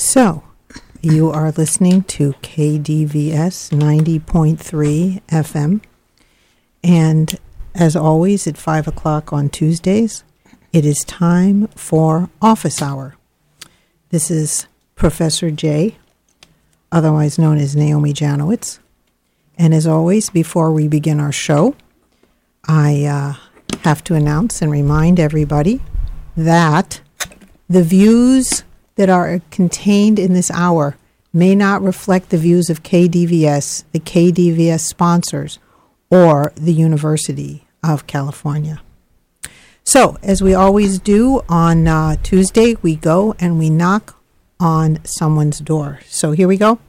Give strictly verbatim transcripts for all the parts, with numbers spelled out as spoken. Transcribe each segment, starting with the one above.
So, you are listening to K D V S ninety point three F M. And as always, at five o'clock on Tuesdays, it is time for Office Hour. This is Professor J, otherwise known as Naomi Janowitz. And as always, before we begin our show, I uh, have to announce and remind everybody that the views that are contained in this hour may not reflect the views of K D V S, the K D V S sponsors, or the University of California. So, as we always do on uh, Tuesday, we go and we knock on someone's door. So here we go.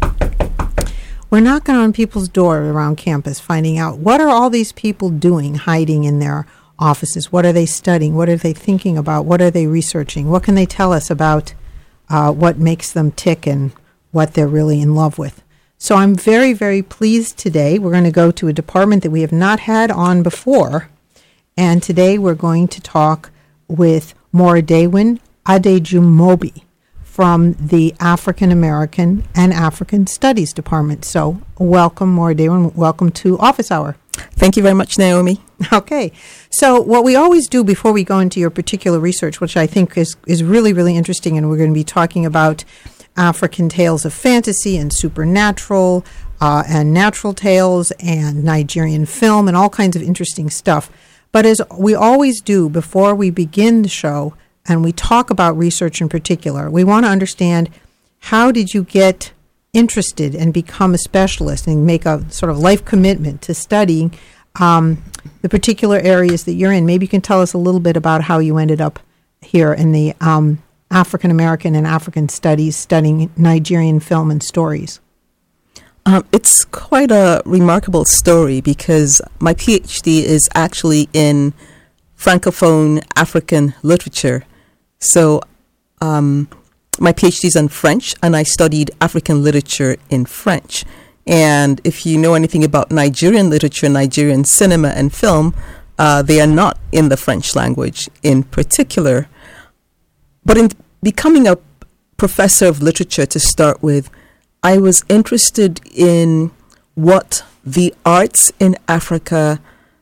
We're knocking on people's door around campus, finding out what are all these people doing, hiding in their offices. What are they studying? What are they thinking about? What are they researching? What can they tell us about uh, what makes them tick and what they're really in love with? So I'm very, very pleased today. We're going to go to a department that we have not had on before. And today we're going to talk with Moradewin Adejumobi from the African American and African Studies Department. So welcome, Moradewin. Welcome to Office Hour. Thank you very much, Naomi. Okay. So what we always do before we go into your particular research, which I think is, is really, really interesting, and we're going to be talking about African tales of fantasy and supernatural uh, and natural tales and Nigerian film and all kinds of interesting stuff. But as we always do before we begin the show and we talk about research in particular, we want to understand, how did you get interested and become a specialist and make a sort of life commitment to studying um, the particular areas that you're in? Maybe you can tell us a little bit about how you ended up here in the um, African American and African Studies, studying Nigerian film and stories. Um, it's quite a remarkable story because my PhD is actually in Francophone African literature. So um, my PhD is in French, and I studied African literature in French. And if you know anything about Nigerian literature, Nigerian cinema and film, uh, they are not in the French language in particular. But in becoming a professor of literature to start with, I was interested in what the arts in Africa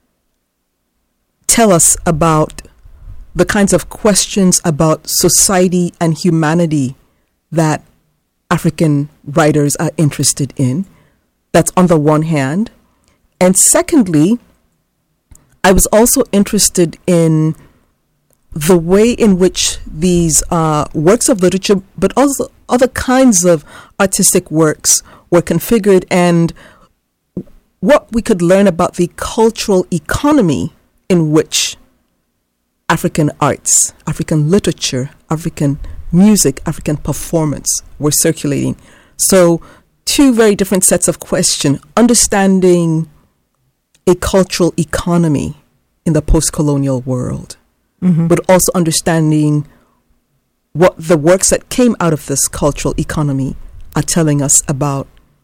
tell us about the kinds of questions about society and humanity that African writers are interested in. That's on the one hand. And secondly, I was also interested in the way in which these uh, works of literature, but also other kinds of artistic works, were configured, and what we could learn about the cultural economy in which African arts, African literature, African music, African performance were circulating. So two very different sets of questions: understanding a cultural economy in the post-colonial world, mm-hmm. but also understanding what the works that came out of this cultural economy are telling us about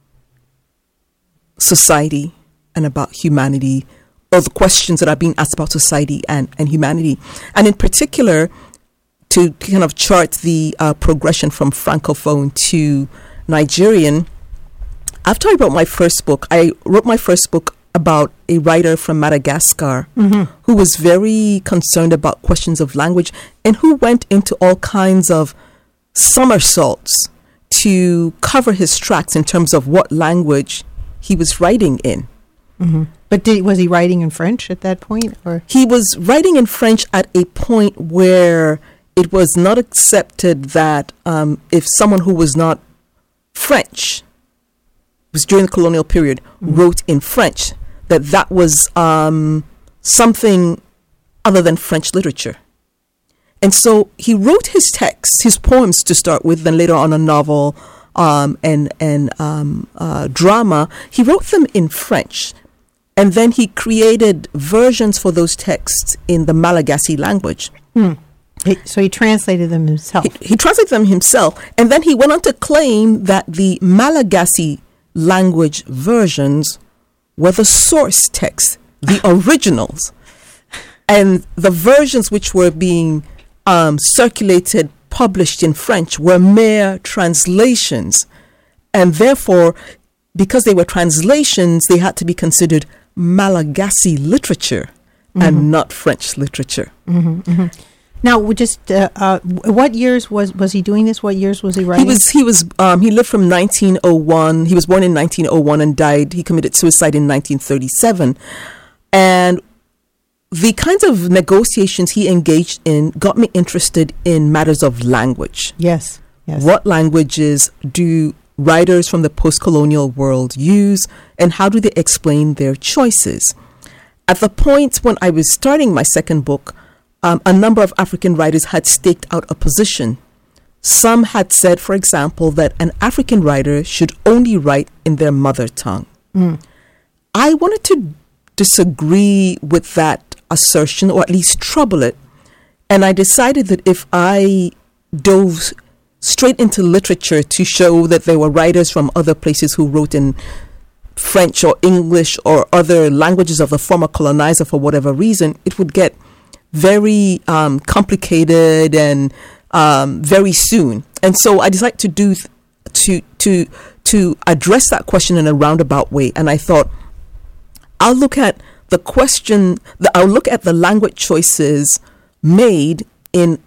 society and about humanity, or the questions that are being asked about society and, and humanity. And in particular, to kind of chart the uh, progression from Francophone to Nigerian, after I wrote my first book, I wrote my first book about a writer from Madagascar, mm-hmm. who was very concerned about questions of language and who went into all kinds of somersaults to cover his tracks in terms of what language he was writing in. Mm-hmm. But did, was he writing in French at that point? Or? He was writing in French at a point where it was not accepted that um, if someone who was not French, was during the colonial period, mm-hmm. wrote in French, that that was um, something other than French literature. And so he wrote his texts, his poems to start with, then later on a novel um, and, and um, uh, drama. He wrote them in French. And then he created versions for those texts in the Malagasy language. Hmm. He, so he translated them himself. He, he translated them himself. And then he went on to claim that the Malagasy language versions were the source texts, the originals. And the versions which were being um, circulated published in French were mere translations. And therefore, because they were translations, they had to be considered Malagasy literature mm-hmm. and not French literature. Mm-hmm, mm-hmm. Now, we just uh, uh, what years was was he doing this? What years was he writing? He was he was um, he lived from nineteen oh one. He was born in nineteen oh one and died. He committed suicide in nineteen thirty-seven, and the kinds of negotiations he engaged in got me interested in matters of language. Yes, yes. What languages do writers from the post-colonial world use, and how do they explain their choices? At the point when I was starting my second book, Um, a number of African writers had staked out a position. Some had said, for example, that an African writer should only write in their mother tongue. Mm. I wanted to disagree with that assertion, or at least trouble it, and I decided that if I dove straight into literature to show that there were writers from other places who wrote in French or English or other languages of the former colonizer for whatever reason, it would get very um, complicated and um, very soon. And so I decided to do th- to to to address that question in a roundabout way. And I thought, I'll look at the question, the, I'll look at the language choices made in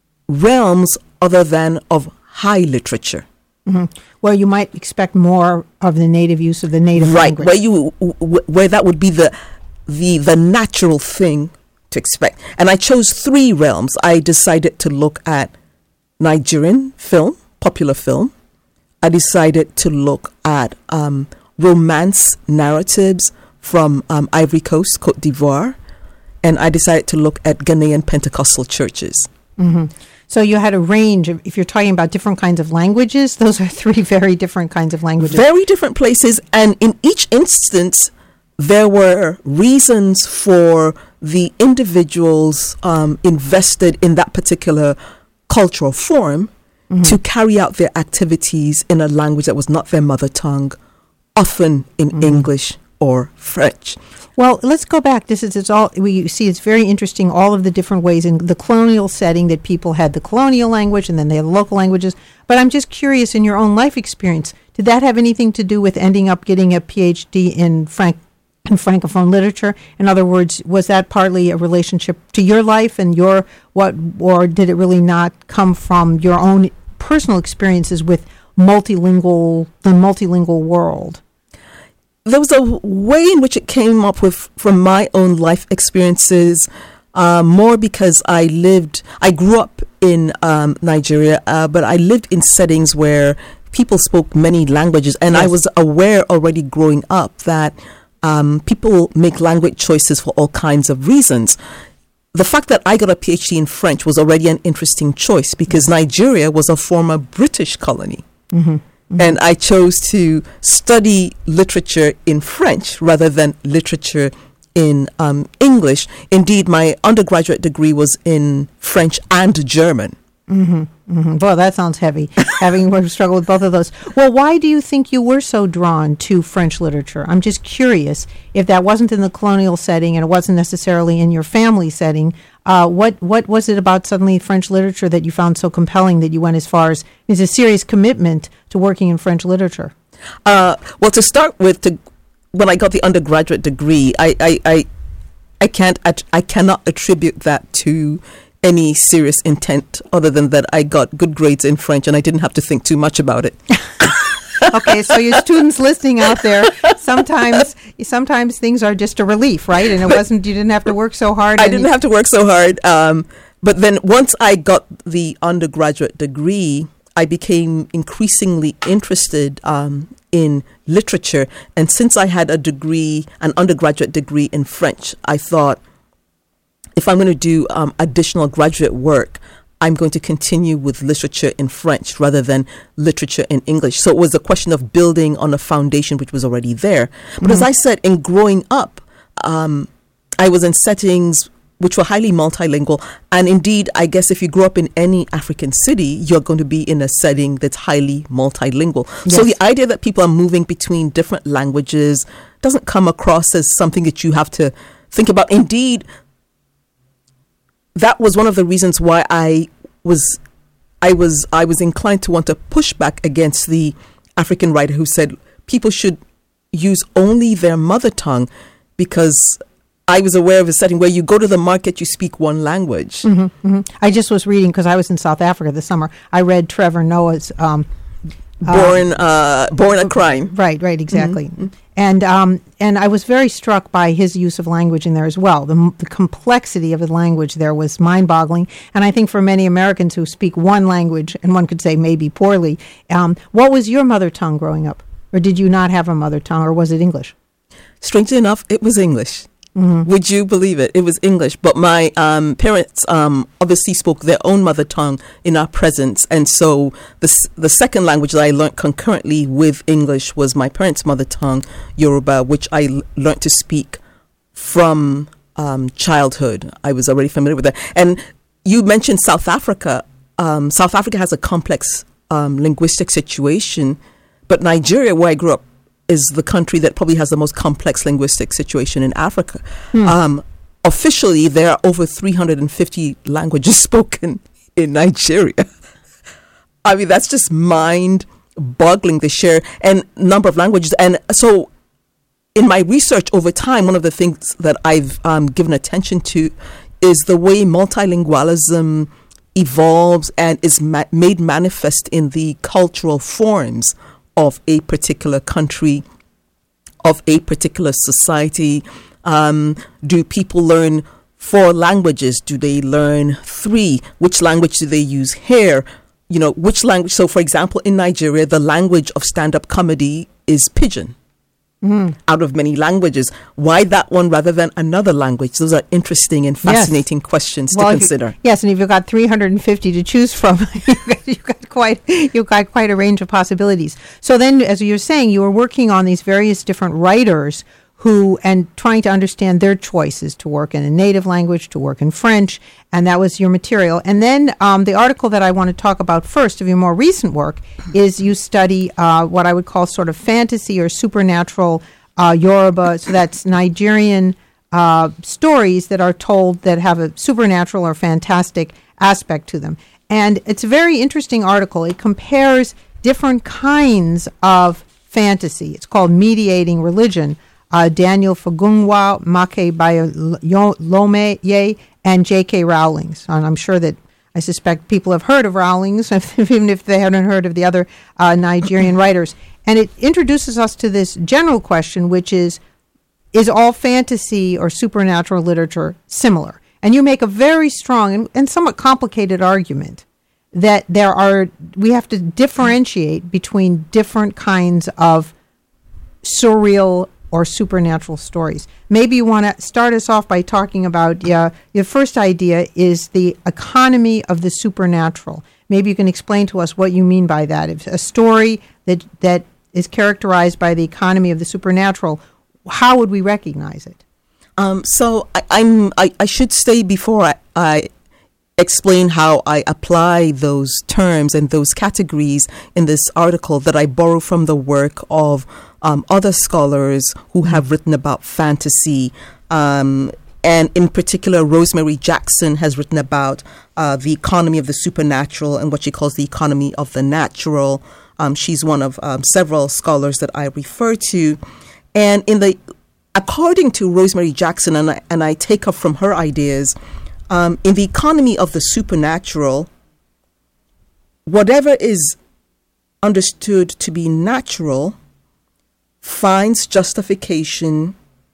realms other than of high literature. Mm-hmm. Where you might expect more of the native use of the native right, language. Where you where that would be the the the natural thing to expect. And I chose three realms. I decided to look at Nigerian film, popular film. I decided to look at um, romance narratives from um, Ivory Coast, Cote d'Ivoire. And I decided to look at Ghanaian Pentecostal churches. Mm-hmm. So you had a range of, if you're talking about different kinds of languages, those are three very different kinds of languages. Very different places. And in each instance, there were reasons for the individuals um, invested in that particular cultural form mm-hmm. to carry out their activities in a language that was not their mother tongue, often in mm-hmm. English or French. Well, let's go back. This is it's all we see. It's very interesting. All of the different ways in the colonial setting that people had the colonial language, and then they had local languages. But I'm just curious, in your own life experience, did that have anything to do with ending up getting a P H D in Franc? in Francophone literature? In other words, was that partly a relationship to your life and your what, or did it really not come from your own personal experiences with multilingual, the multilingual world? There was a way in which it came up with from my own life experiences, uh, more because I lived, I grew up in um, Nigeria, uh, but I lived in settings where people spoke many languages, and yes. I was aware already growing up that Um, people make language choices for all kinds of reasons. The fact that I got a P H D in French was already an interesting choice because Nigeria was a former British colony. Mm-hmm. Mm-hmm. And I chose to study literature in French rather than literature in um, English. Indeed, my undergraduate degree was in French and German. Mm-hmm, mm-hmm. Boy, that sounds heavy, having struggled with both of those. Well, why do you think you were so drawn to French literature? I'm just curious, if that wasn't in the colonial setting and it wasn't necessarily in your family setting, uh, what what was it about suddenly French literature that you found so compelling that you went as far as, is a serious commitment to working in French literature? Uh, well, to start with, to, when I got the undergraduate degree, I, I, I, I can't, I cannot attribute that to any serious intent other than that I got good grades in French and I didn't have to think too much about it. Okay, so your students listening out there, sometimes sometimes things are just a relief, right? And it but wasn't, you didn't have to work so hard. I didn't have to work so hard. Um, but then once I got the undergraduate degree, I became increasingly interested um, in literature. And since I had a degree, an undergraduate degree in French, I thought, if I'm going to do um, additional graduate work, I'm going to continue with literature in French rather than literature in English. So it was a question of building on a foundation which was already there. But mm-hmm. as I said, in growing up, um, I was in settings which were highly multilingual. And indeed, I guess if you grow up in any African city, you're going to be in a setting that's highly multilingual. Yes. So the idea that people are moving between different languages doesn't come across as something that you have to think about. Indeed, that was one of the reasons why I was I was I was inclined to want to push back against the African writer who said people should use only their mother tongue, because I was aware of a setting where you go to the market, you speak one language. Mm-hmm, mm-hmm. I just was reading, because I was in South Africa this summer, I read Trevor Noah's um, Born, uh, uh, Born a Crime. Right, right, exactly. Mm-hmm. And um, and I was very struck by his use of language in there as well. The, the complexity of the language there was mind-boggling. And I think for many Americans who speak one language, and one could say maybe poorly, um, what was your mother tongue growing up? Or did you not have a mother tongue, or was it English? Strangely enough, it was English. Mm-hmm. Would you believe it? It was English. But my um, parents um, obviously spoke their own mother tongue in our presence. And so the, s- the second language that I learned concurrently with English was my parents' mother tongue, Yoruba, which I l- learned to speak from um, childhood. I was already familiar with that. And you mentioned South Africa. Um, South Africa has a complex um, linguistic situation. But Nigeria, where I grew up, is the country that probably has the most complex linguistic situation in Africa. Hmm. Um, officially, there are over three hundred fifty languages spoken in Nigeria. I mean, that's just mind-boggling, the sheer and number of languages. And so in my research over time, one of the things that I've um, given attention to is the way multilingualism evolves and is ma- made manifest in the cultural forms of a particular country, of a particular society. Um, do people learn four languages? Do they learn three? Which language do they use here? You know, which language? So, for example, in Nigeria, the language of stand-up comedy is Pidgin. Mm. Out of many languages. Why that one rather than another language? Those are interesting and fascinating yes. questions well, to consider. You, yes, and if you've got three hundred fifty to choose from, you've, got, you've got quite you've got quite a range of possibilities. So then, as you're saying, you were working on these various different writers who and trying to understand their choices to work in a native language, to work in French, and that was your material. And then um, the article that I want to talk about first of your more recent work is you study uh, what I would call sort of fantasy or supernatural uh, Yoruba, so that's Nigerian uh, stories that are told that have a supernatural or fantastic aspect to them. And it's a very interesting article. It compares different kinds of fantasy. It's called Mediating Religion. Uh, Daniel Fagungwa, Make Bayolome, and J K. Rowling's. And I'm sure that I suspect people have heard of Rowling's, even if they haven't heard of the other uh, Nigerian writers. And it introduces us to this general question, which is, is all fantasy or supernatural literature similar? And you make a very strong and, and somewhat complicated argument that there are, we have to differentiate between different kinds of surreal or supernatural stories. Maybe you want to start us off by talking about, yeah, your first idea is the economy of the supernatural. Maybe you can explain to us what you mean by that. If a story that that is characterized by the economy of the supernatural, how would we recognize it? Um, so I, I'm I, I should say before I, I explain how I apply those terms and those categories in this article that I borrow from the work of Um, other scholars who have written about fantasy, um, and in particular, Rosemary Jackson has written about uh, the economy of the supernatural and what she calls the economy of the natural. Um, she's one of um, several scholars that I refer to, and in the according to Rosemary Jackson, and I, and I take up from her ideas, um, in the economy of the supernatural, whatever is understood to be natural finds justification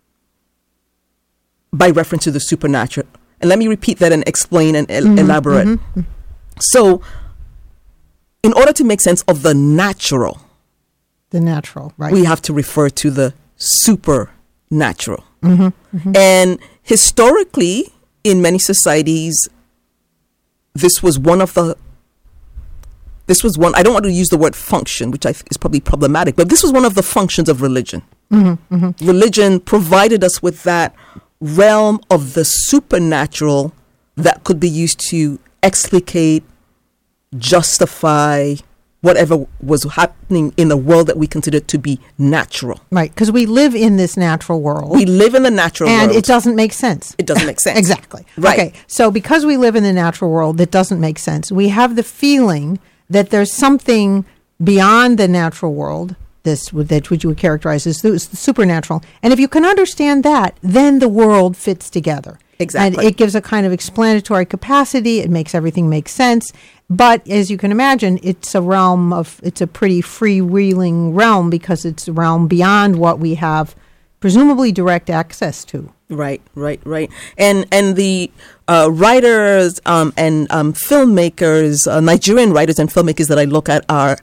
by reference to the supernatural. And let me repeat that and explain and el- mm-hmm, elaborate. Mm-hmm. So, in order to make sense of the natural, the natural, right, we have to refer to the supernatural. Mm-hmm, mm-hmm. And historically, in many societies, this was one of the This was one, I don't want to use the word function, which I think is probably problematic, but this was one of the functions of religion. Mm-hmm, mm-hmm. Religion provided us with that realm of the supernatural that could be used to explicate, justify, whatever was happening in the world that we consider to be natural. Right, because we live in this natural world. We live in the natural and world. And it doesn't make sense. It doesn't make sense. Exactly. Right. Okay, so because we live in the natural world that doesn't make sense, we have the feeling that there's something beyond the natural world, this that which you would characterize as the supernatural. And if you can understand that, then the world fits together. Exactly. And it gives a kind of explanatory capacity. It makes everything make sense. But as you can imagine, it's a realm of, it's a pretty freewheeling realm because it's a realm beyond what we have presumably direct access to. Right, right, right. And and the uh, writers um, and um, filmmakers, uh, Nigerian writers and filmmakers that I look at are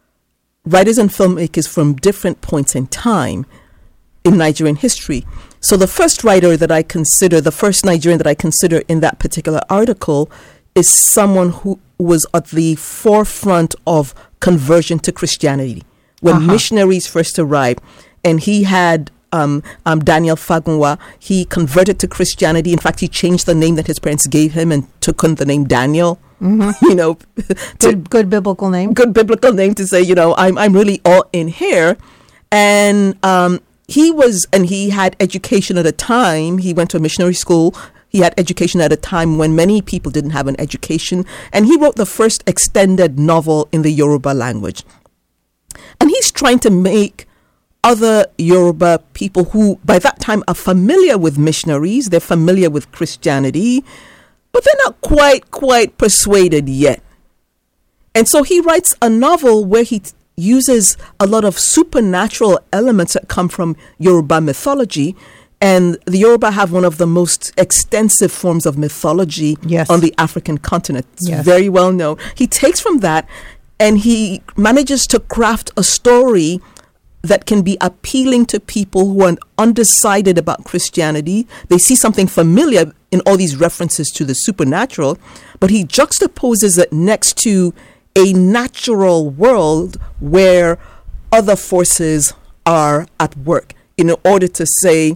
writers and filmmakers from different points in time in Nigerian history. So the first writer that I consider, the first Nigerian that I consider in that particular article is someone who was at the forefront of conversion to Christianity when uh-huh. missionaries first arrived. And he had um, um, Daniel Fagunwa. He converted to Christianity. In fact, he changed the name that his parents gave him and took on the name Daniel. Mm-hmm. You know, good, good biblical name. Good biblical name to say, you know, I'm I'm really all in here. And um, he was, and he had education at a time. He went to a missionary school. He had education at a time when many people didn't have an education. And he wrote the first extended novel in the Yoruba language. And he's trying to make other Yoruba people who by that time are familiar with missionaries, they're familiar with Christianity, but they're not quite, quite persuaded yet. And so he writes a novel where he t- uses a lot of supernatural elements that come from Yoruba mythology. And the Yoruba have one of the most extensive forms of mythology yes. on the African continent. It's yes. very well known. He takes from that and he manages to craft a story that can be appealing to people who are undecided about Christianity. They see something familiar in all these references to the supernatural, but he juxtaposes it next to a natural world where other forces are at work in order to say,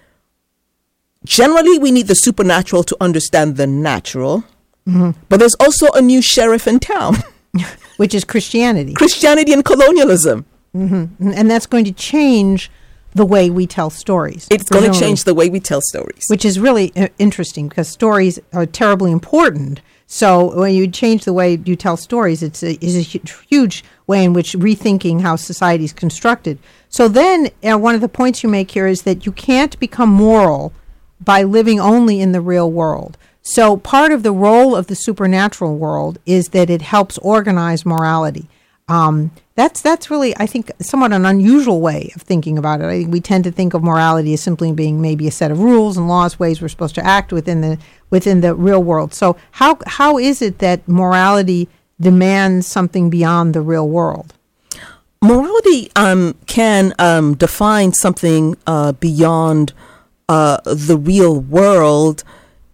generally, we need the supernatural to understand the natural, mm-hmm. but there's also a new sheriff in town. Which is Christianity. Christianity and colonialism. Mm-hmm. And that's going to change the way we tell stories. It's going to change the way we tell stories. Which is really uh, interesting because stories are terribly important. So when you change the way you tell stories, it's a, it's a huge way in which rethinking how society is constructed. So then uh, one of the points you make here is that you can't become moral by living only in the real world. So part of the role of the supernatural world is that it helps organize morality. Um, that's that's really, I think, somewhat an unusual way of thinking about it. I think we tend to think of morality as simply being maybe a set of rules and laws, ways we're supposed to act within the within the real world. So how how is it that morality demands something beyond the real world? Morality um, can um, define something uh, beyond uh, the real world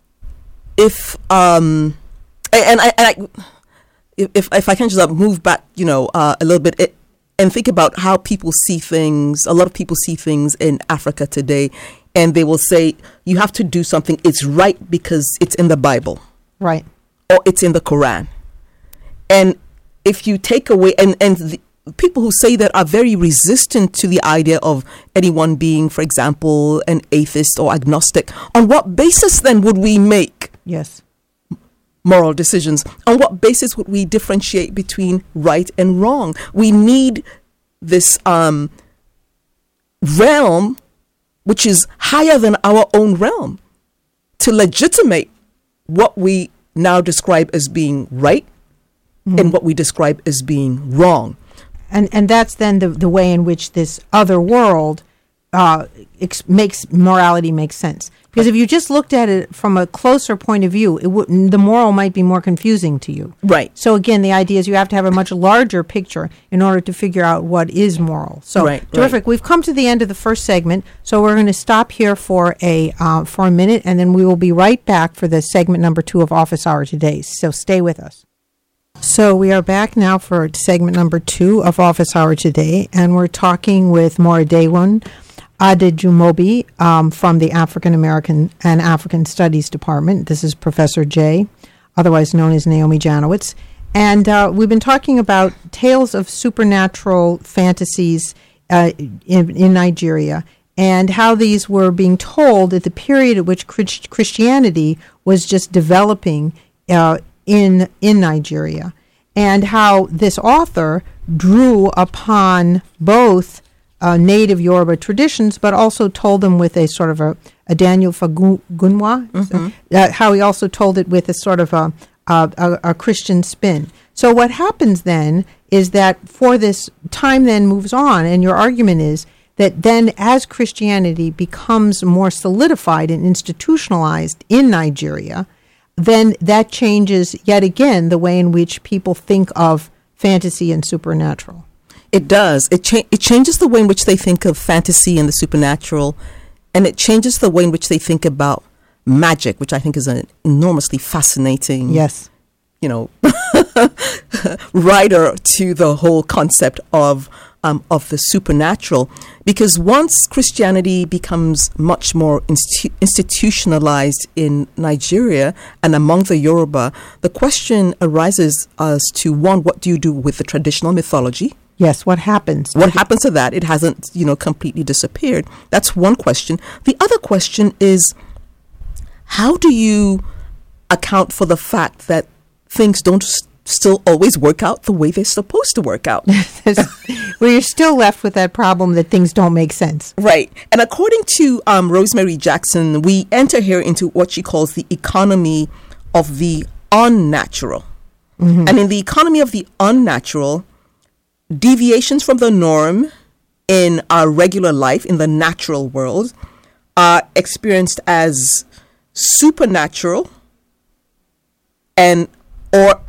if um, and I. And I If if I can just move back, you know, uh, a little bit it, and think about how people see things. A lot of people see things in Africa today, and they will say, you have to do something. It's right because it's in the Bible. Right. Or it's in the Quran. And if you take away, and, and the people who say that are very resistant to the idea of anyone being, for example, an atheist or agnostic. On what basis then would we make? Yes. Moral decisions? On what basis would we differentiate between right and wrong? We need this um, realm, which is higher than our own realm, to legitimate what we now describe as being right mm-hmm. and what we describe as being wrong. And and that's then the, the way in which this other world uh, ex- makes morality make sense. Because if you just looked at it from a closer point of view, it would, the moral might be more confusing to you. Right. So again, the idea is you have to have a much larger picture in order to figure out what is moral. So right, terrific. Right. We've come to the end of the first segment, so we're going to stop here for a uh, for a minute, and then we will be right back for the segment number two of Office Hour Today. So stay with us. So we are back now for segment number two of Office Hour Today, and we're talking with Moradewon Adejumobi um, from the African American and African Studies Department. This is Professor J, otherwise known as Naomi Janowitz. And uh, we've been talking about tales of supernatural fantasies uh, in, in Nigeria, and how these were being told at the period at which Christ- Christianity was just developing uh, in in Nigeria, and how this author drew upon both uh, native Yoruba traditions, but also told them with a sort of a, a Daniel Fagunwa, Mm-hmm. uh, how he also told it with a sort of a, a, a, a Christian spin. So what happens then is that for this time then moves on, and your argument is that then as Christianity becomes more solidified and institutionalized in Nigeria, then that changes yet again the way in which people think of fantasy and supernatural. It does. It, cha- it changes the way in which they think of fantasy and the supernatural, and it changes the way in which they think about magic, which I think is an enormously fascinating, Yes. you know, rider to the whole concept of um, of the supernatural. Because once Christianity becomes much more institu- institutionalized in Nigeria and among the Yoruba, the question arises as to, one, what do you do with the traditional mythology? Yes, what happens? What happens to that? It hasn't, you know, completely disappeared. That's one question. The other question is, how do you account for the fact that things don't s- still always work out the way they're supposed to work out? Where you're still left with that problem that things don't make sense. Right. And according to um, Rosemary Jackson, we enter here into what she calls the economy of the unnatural. Mm-hmm. And in the economy of the unnatural, deviations from the norm in our regular life, in the natural world, are experienced as supernatural, and or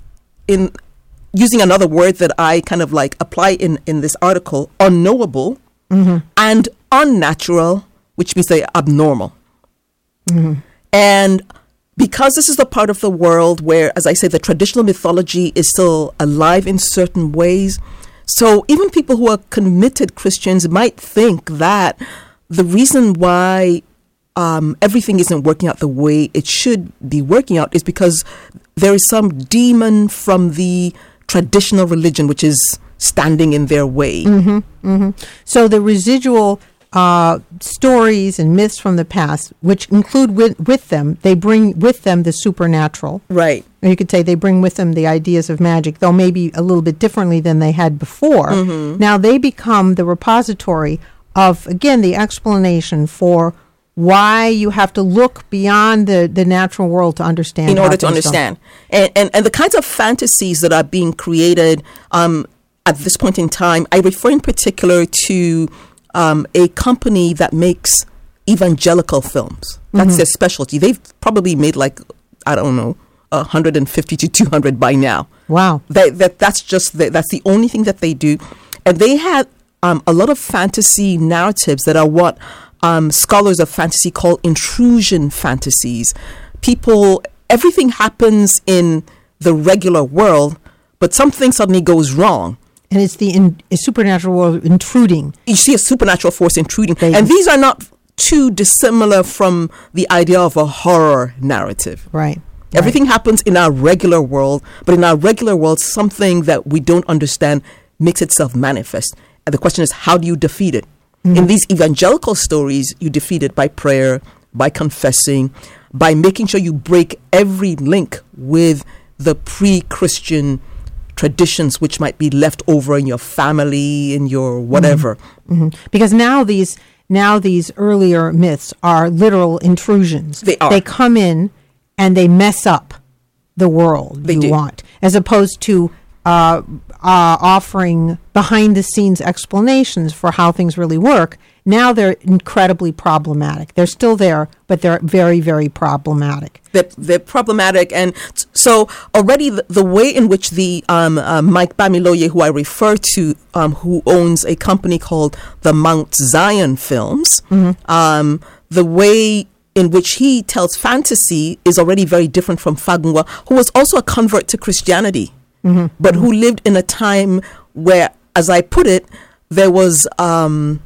in using another word that I kind of like apply in, in this article, unknowable, mm-hmm. and unnatural, which means they're abnormal. Mm-hmm. And because this is the part of the world where, as I say, the traditional mythology is still alive in certain ways, so even people who are committed Christians might think that the reason why um, everything isn't working out the way it should be working out is because there is some demon from the traditional religion which is standing in their way. Mm-hmm, mm-hmm. So the residual uh, stories and myths from the past, which include with, with them, they bring with them the supernatural. Right. Or you could say they bring with them the ideas of magic, though maybe a little bit differently than they had before. Mm-hmm. Now they become the repository of, again, the explanation for why you have to look beyond the, the natural world to understand. In order to understand. And, and and the kinds of fantasies that are being created um, at this point in time, I refer in particular to um, a company that makes evangelical films. That's mm-hmm. their specialty. They've probably made like, I don't know, one hundred fifty to two hundred by now. Wow. They, that That's just, the, that's the only thing that they do. And they had um, a lot of fantasy narratives that are what Um, scholars of fantasy call intrusion fantasies. People, everything happens in the regular world, but something suddenly goes wrong. And it's the in, a supernatural world intruding. You see a supernatural force intruding. They, and these are not too dissimilar from the idea of a horror narrative. Right. Everything right. happens in our regular world, but in our regular world, something that we don't understand makes itself manifest. And the question is, how do you defeat it? Mm-hmm. In these evangelical stories, you defeat it by prayer, by confessing, by making sure you break every link with the pre-Christian traditions which might be left over in your family, in your whatever. Mm-hmm. Mm-hmm. Because now these now these earlier myths are literal intrusions. They are. They come in and they mess up the world they you do. want, as opposed to Uh, uh, offering behind-the-scenes explanations for how things really work. Now they're incredibly problematic. They're still there, but they're very, very problematic. They're, they're problematic. And t- so already the, the way in which the um, uh, Mike Bamiloye, who I refer to, um, who owns a company called the Mount Zion Films, mm-hmm. um, the way in which he tells fantasy is already very different from Fagunwa, who was also a convert to Christianity. Mm-hmm. But mm-hmm. who lived in a time where, as I put it, there was um,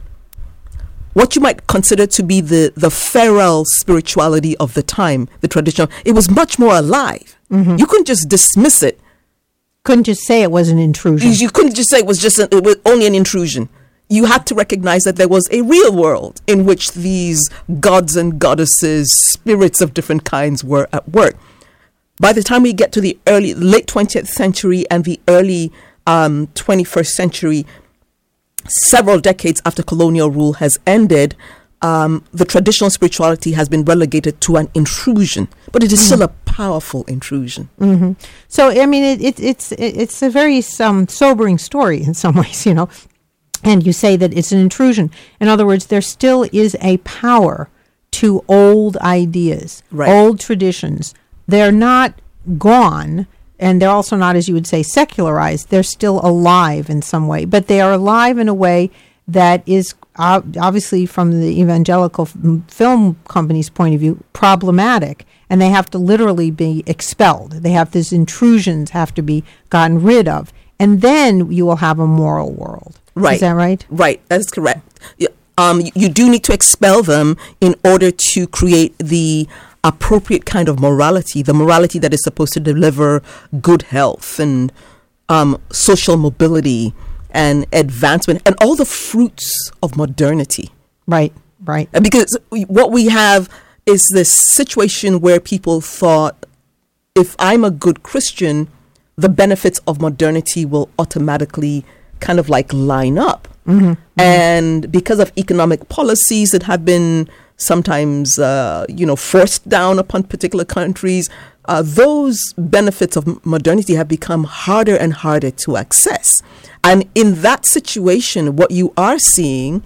what you might consider to be the, the feral spirituality of the time, the traditional. It was much more alive. Mm-hmm. You couldn't just dismiss it couldn't just say it was an intrusion. You couldn't just say it was just a, it was only an intrusion. You had to recognize that there was a real world in which these gods and goddesses, spirits of different kinds were at work. By the time we get to the early, late twentieth century and the early um, twenty-first century, several decades after colonial rule has ended, um, the traditional spirituality has been relegated to an intrusion, but it is mm-hmm. still a powerful intrusion. Mm-hmm. So, I mean, it, it, it's it, it's a very um, sobering story in some ways, you know. And you say that it's an intrusion. In other words, there still is a power to old ideas, right. old traditions. They're not gone, and they're also not, as you would say, secularized. They're still alive in some way, but they are alive in a way that is uh, obviously, from the evangelical f- film company's point of view, problematic, and they have to literally be expelled. They have these intrusions have to be gotten rid of, and then you will have a moral world. Right. Is that right? Right. That is correct. Um, you, you do need to expel them in order to create the appropriate kind of morality, the morality that is supposed to deliver good health and um, social mobility and advancement and all the fruits of modernity. Right, right. Because what we have is this situation where people thought, if I'm a good Christian, the benefits of modernity will automatically kind of like line up. Mm-hmm. And because of economic policies that have been sometimes, uh, you know, forced down upon particular countries, uh, those benefits of modernity have become harder and harder to access. And in that situation, what you are seeing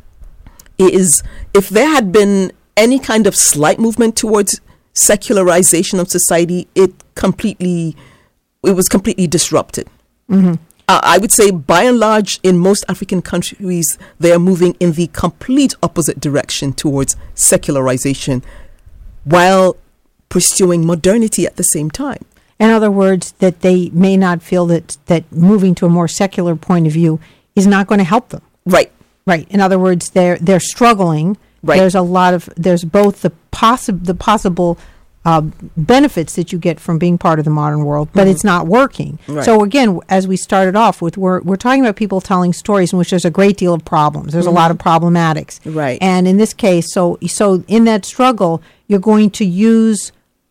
is if there had been any kind of slight movement towards secularization of society, it completely, it was completely disrupted. Mm-hmm. Uh, I would say, by and large, in most African countries, they are moving in the complete opposite direction towards secularization while pursuing modernity at the same time. In other words, that they may not feel that, that moving to a more secular point of view is not going to help them. Right. Right. In other words, they're they're struggling. Right. There's a lot of, there's both the, possi- the possible Uh, benefits that you get from being part of the modern world, but mm-hmm. it's not working. Right. So again, as we started off with, we're we're talking about people telling stories in which there's a great deal of problems. There's mm-hmm. a lot of problematics. Right. And in this case, so so in that struggle, you're going to use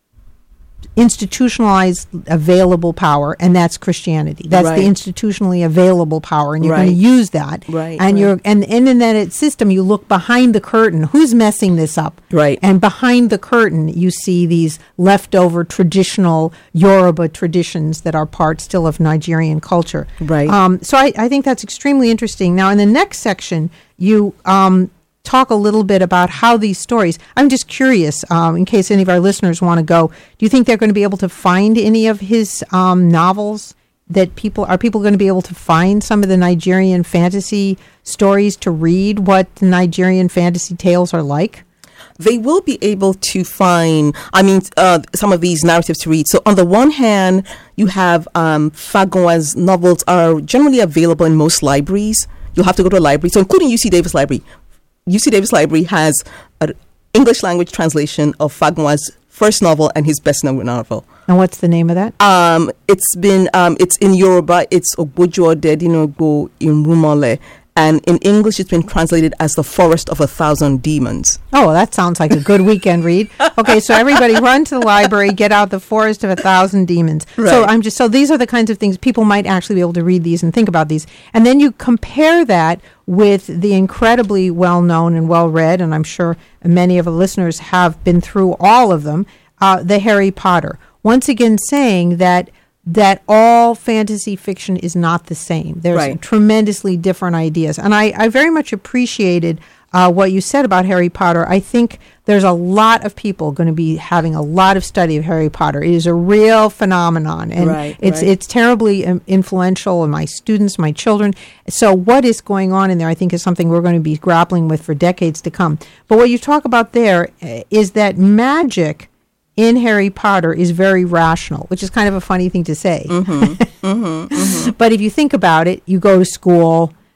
institutionalized available power, and that's Christianity. That's right. the institutionally available power, and you're right. going to use that. Right. And right. you're and, and in that system, you look behind the curtain. Who's messing this up? Right. And behind the curtain, you see these leftover traditional Yoruba traditions that are part still of Nigerian culture. Right. Um, so I, I think that's extremely interesting. Now, in the next section, you um, talk a little bit about how these stories, I'm just curious, um, in case any of our listeners want to go, do you think they're going to be able to find any of his um, novels that people, are people going to be able to find some of the Nigerian fantasy stories to read what the Nigerian fantasy tales are like? They will be able to find, I mean, uh, some of these narratives to read. So on the one hand, you have um, Fagunwa's novels are generally available in most libraries. You'll have to go to a library, so including U C Davis Library. U C Davis Library has an English language translation of Fagunwa's first novel and his best known novel. And what's the name of that? Um, it's been, um, it's in Yoruba, it's Ogbojo Dedinogbo Irumole. And in English, it's been translated as The Forest of a Thousand Demons. Oh, that sounds like a good weekend read. Okay, so everybody run to the library, get out The Forest of a Thousand Demons. Right. So I'm just so these are the kinds of things people might actually be able to read these and think about these. And then you compare that with the incredibly well-known and well-read, and I'm sure many of the listeners have been through all of them, uh, the Harry Potter. Once again saying that that all fantasy fiction is not the same. There's right. tremendously different ideas. And I, I very much appreciated uh, what you said about Harry Potter. I think there's a lot of people going to be having a lot of study of Harry Potter. It is a real phenomenon. And right, it's right. it's terribly um, influential in my students, my children. So what is going on in there, I think, is something we're going to be grappling with for decades to come. But what you talk about there is that magic in Harry Potter is very rational, which is kind of a funny thing to say. Mm-hmm, mm-hmm, mm-hmm. But if you think about it, you go to school,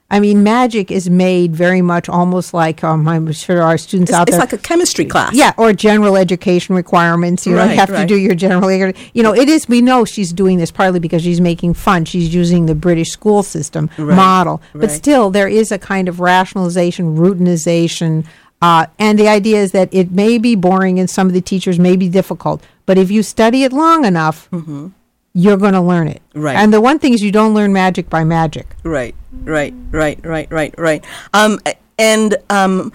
I mean, magic is made very much almost like um, I'm sure our students It's, out it's there. like a chemistry class. Yeah, or general education requirements. You know, Right, you have to right. do your general. You know, it is. We know she's doing this partly because she's making fun. She's using the British school system Right, model, but right. still, there is a kind of rationalization, routinization, uh, and the idea is that it may be boring, and some of the teachers may be difficult, but if you study it long enough, you're going to learn it. Right. And the one thing is, you don't learn magic by magic. Right, right, right, right, right, right. Um, and um,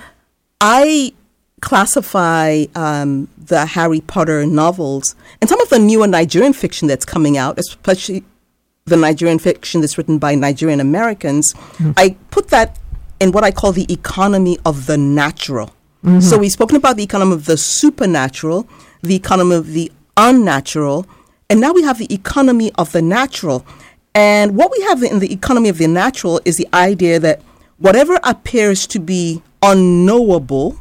I classify um, the Harry Potter novels and some of the newer Nigerian fiction that's coming out, especially the Nigerian fiction that's written by Nigerian Americans. Mm. I put that in what I call the economy of the natural. Mm-hmm. So we've spoken about the economy of the supernatural, the economy of the unnatural, and now we have the economy of the natural. And what we have in the economy of the natural is the idea that whatever appears to be unknowable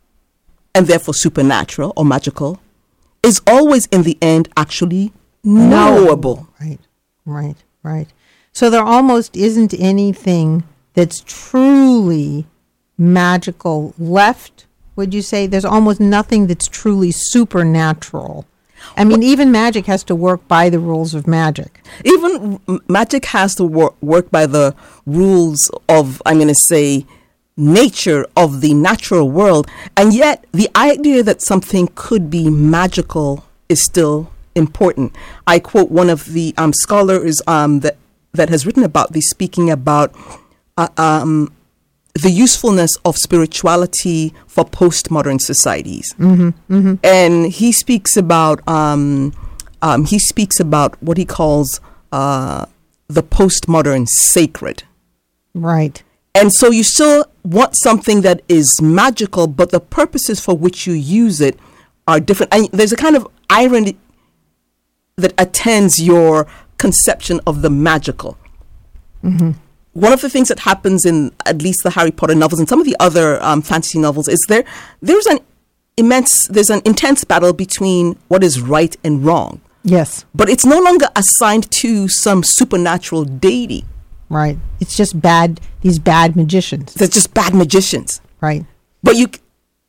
and therefore supernatural or magical is always in the end actually knowable. Right, right, right. So there almost isn't anything that's truly magical left, would you say? There's almost nothing that's truly supernatural. I mean, well, even magic has to work by the rules of magic. Even m- magic has to wor- work by the rules of, I'm going to say, nature of the natural world. And yet, the idea that something could be magical is still important. I quote one of the um, scholars um, that, that has written about this, speaking about uh, um, the usefulness of spirituality for postmodern societies. Mm-hmm, mm-hmm. And he speaks about um, um, he speaks about what he calls uh, the postmodern sacred. Right. And so you still want something that is magical, but the purposes for which you use it are different. And there's a kind of irony that attends your conception of the magical. Mm-hmm. One of the things that happens in at least the Harry Potter novels and some of the other um, fantasy novels is there there's an immense, there's an intense battle between what is right and wrong. Yes. But it's no longer assigned to some supernatural deity. Right. It's just bad, these bad magicians. They're just bad magicians. Right. But you,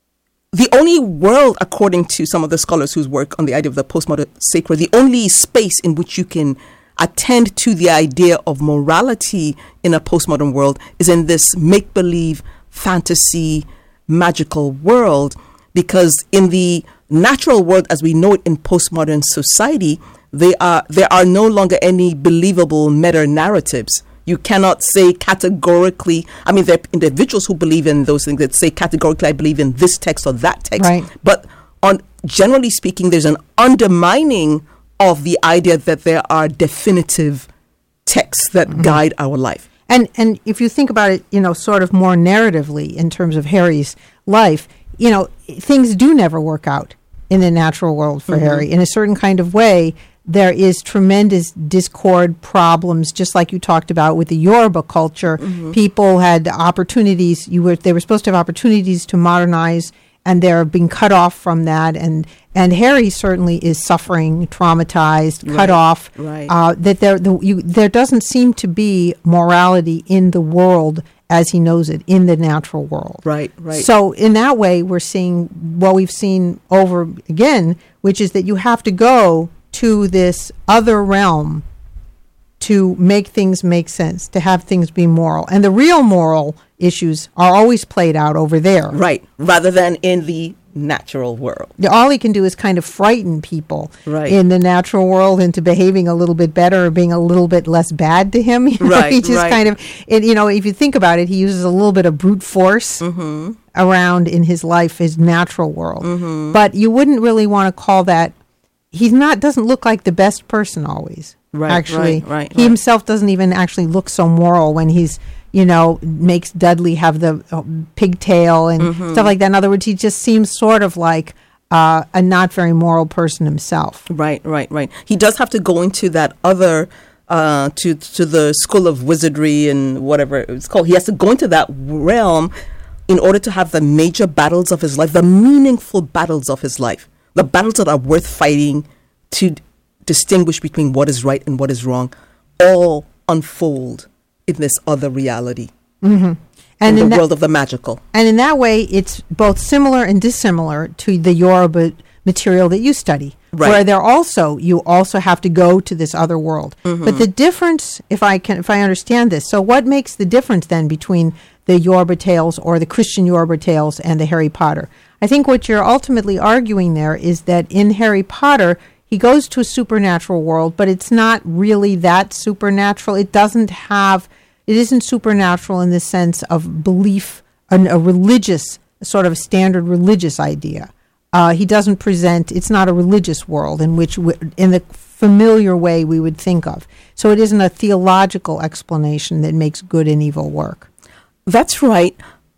the only world, according to some of the scholars whose work on the idea of the postmodern sacred, the only space in which you can attend to the idea of morality in a postmodern world is in this make-believe, fantasy, magical world, because in the natural world as we know it in postmodern society, they are there are no longer any believable meta-narratives. You cannot say categorically, I mean, there are individuals who believe in those things that say categorically, I believe in this text or that text. Right. But on generally speaking, there's an undermining of the idea that there are definitive texts that mm-hmm. guide our life. And and if you think about it, you know, sort of more narratively in terms of Harry's life, you know, things do never work out in the natural world for mm-hmm. Harry. In a certain kind of way, there is tremendous discord, problems, just like you talked about with the Yoruba culture. Mm-hmm. People had opportunities, you were they were supposed to have opportunities to modernize, and they're being cut off from that. And and Harry certainly is suffering, traumatized, cut right, off. Right. Uh, that there, the, you, there doesn't seem to be morality in the world as he knows it, in the natural world. Right, right. So in that way, we're seeing what we've seen over again, which is that you have to go to this other realm to make things make sense, to have things be moral. And the real moral issues are always played out over there. Right, rather than in the natural world. All he can do is kind of frighten people right. in the natural world into behaving a little bit better or being a little bit less bad to him. You know, right, he just right. kind of, it, you know, if you think about it, he uses a little bit of brute force mm-hmm. around in his life, his natural world. Mm-hmm. But you wouldn't really want to call that, he's not, doesn't look like the best person always. Right, actually. right, right, he right. himself doesn't even actually look so moral when he's, you know, makes Dudley have the uh, pigtail and mm-hmm. stuff like that. In other words, he just seems sort of like uh, a not very moral person himself. Right, right, right. He does have to go into that other, uh, to to the school of wizardry and whatever it's called. He has to go into that realm in order to have the major battles of his life, the meaningful battles of his life, the battles that are worth fighting to d- distinguish between what is right and what is wrong, all unfold in this other reality. Mm-hmm. And in the in that, world of the magical. And in that way, it's both similar and dissimilar to the Yoruba material that you study, right. where they're also you also have to go to this other world. Mm-hmm. But the difference, if I can, if I understand this, so what makes the difference then between the Yoruba tales or the Christian Yoruba tales and the Harry Potter? I think what you're ultimately arguing there is that in Harry Potter, he goes to a supernatural world, but it's not really that supernatural. It doesn't have. It isn't supernatural in the sense of belief, an, a religious, sort of standard religious idea. Uh, he doesn't present, it's not a religious world in which, we, in the familiar way we would think of. So it isn't a theological explanation that makes good and evil work. That's right.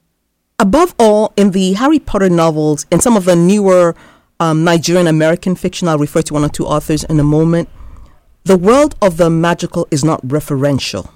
Above all, in the Harry Potter novels, and some of the newer um, Nigerian American fiction, I'll refer to one or two authors in a moment, the world of the magical is not referential.